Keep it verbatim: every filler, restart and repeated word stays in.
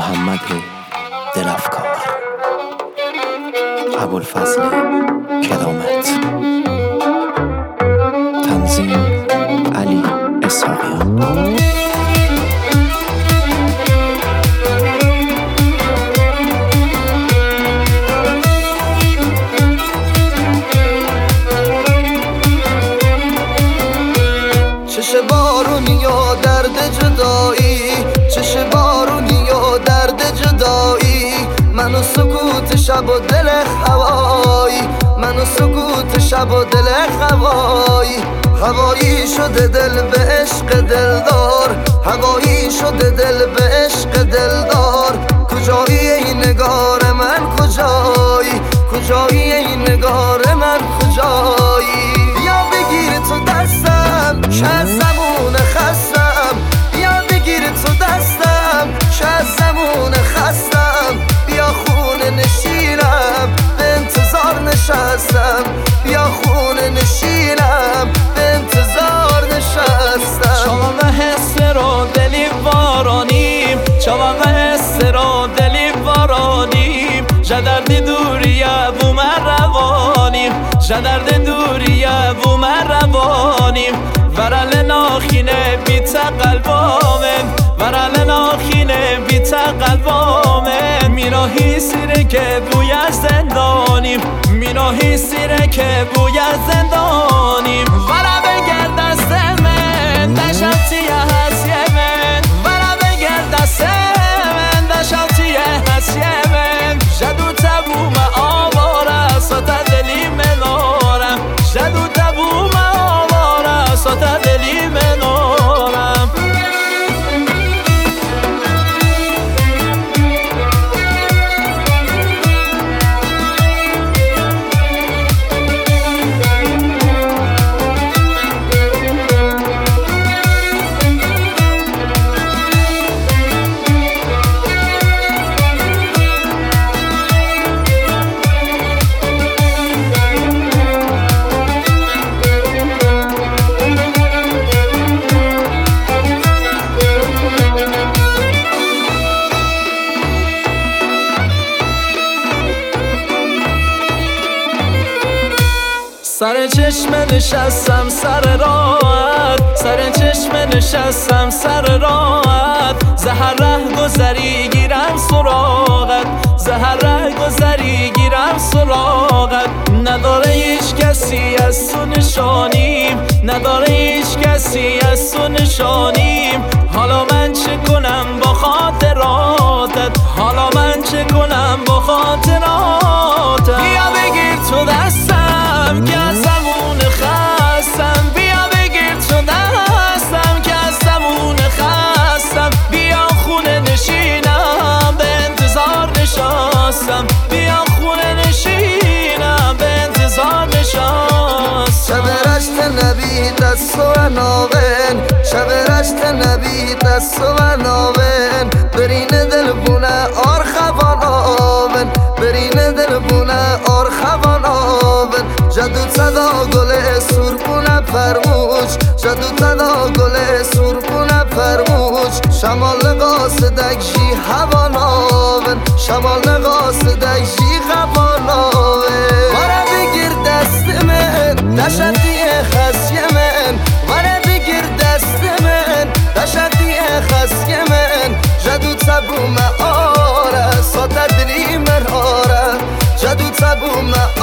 محمد دلافکار، ابوالفضل کرامت، تنظیم علی اسحاقیان. چش بارونی یا درد جدایی، چش بارونی یا درد جدایی، من و سکوت شب و دل هوایی، من و سکوت شب و دل هوایی. هوایی شده دل به عشق دلدار، هوایی شده دل به عشق دلدار. کجایی ای نگار من کجایی، کجایی ای نگار من کجایی. یا بگیر تو دستم که از زمون خستم، بیا بگیر تو دستم که از زمون خستم. بیا خونه نشینم به انتظار نشستم، بیا خونه نشینم به انتظار نشستم. چاوان و حس رو دلی وارانیم، چاوان و حس رو دلی وارانیم. جدرد دوریه بو من روانیم، جدرد دوریه بو من روانیم. ورل ناخینه بیت قلبامن، ورل ناخینه بیت قلبامن. میراهی سیره که بوی زندانیم، میراهی سیره که بوی زندانیم. ورا بگرد دست من دشمتیه هسیه من، ورا بگرد دست من دشمتیه هسیه من. جدو تبوم آواره ساته دلی منارم، جدو تبوم آواره ساته دلی منارم. سر چشم نشستم سر راحت، سر چشم نشستم سر راحت. زهر ره گذری گیرم سراغت، زهر ره گذری گیرم سراغت. نداره هیچ کسی از تو نشانیم، نداره هیچ کسی از تو نشانیم. حالا من چه کنم با خاطراتت، حالا من چه کنم با خاطراتت. بیا بگیر تو دستم که از زمون خستم، بیا بگیر تو دستم که از زمون خستم. بیا خونه نشینم به انتظار نشستم، بیا خونه نشینم به انتظار نشستم. شب رشت نبی دست و ناون، شب رشت نبی دست و ناون. برین دل بونه آر خوان آون، برین دل بونه آر خوان آون. جدو صدا گل سرپونه فرموش، جدو صدا گل سرپونه فرموش. شمال قاصدک جی هوان آون، شمال قاصدک جی هوان آون. ورا بگیر دست من دشتی خسیه من، ورا بگیر دست من دشتی خسیه من. جدو تبوم آره ساته دلی من آره، جدو تبوم